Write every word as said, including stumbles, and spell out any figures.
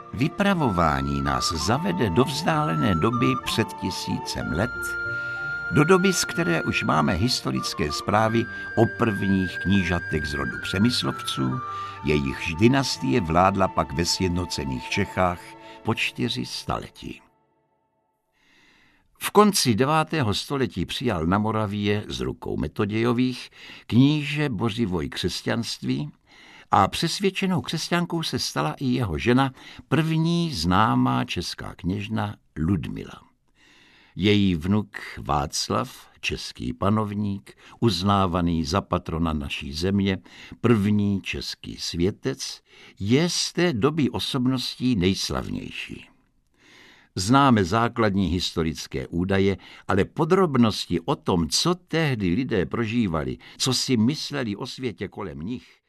Vypravování nás zavede do vzdálené doby před tisícem let, do doby, z které už máme historické zprávy o prvních knížatech z rodu Přemyslovců, jejichž dynastie vládla pak ve sjednocených Čechách po čtyři staletí. V konci devátého století přijal na Moravě z rukou Metodějových kníže Bořivoj křesťanství a přesvědčenou křesťankou se stala i jeho žena, první známá česká kněžna Ludmila. Její vnuk Václav, český panovník, uznávaný za patrona naší země, první český světec, je z té doby osobností nejslavnější. Známe základní historické údaje, ale podrobnosti o tom, co tehdy lidé prožívali, co si mysleli o světě kolem nich,